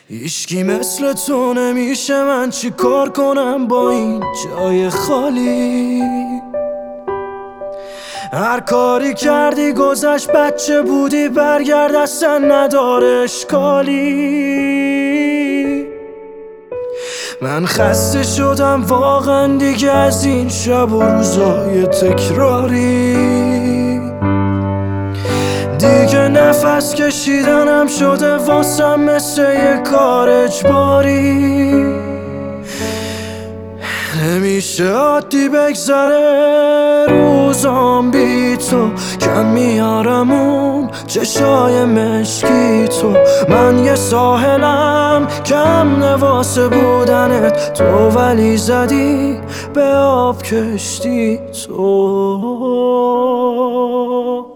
هیچکی مثل تو نمیشه، من چی کار کنم با این جای خالی؟ هر کاری کردی گذشت، بچه بودی برگرد، اصلا نداره اشکالی. من خسته شدم واقعا دیگه از این شب و روزای تکراری. دیگه نفس کشیدنم شده واسم مثل یه کار اجباری. نمیشه عادی بگذره روزام بی تو، کم میارم اون چشای مشکی تو. من یه ساحلم کم نواسه بودنت تو، ولی زدی به آب کشتی تو.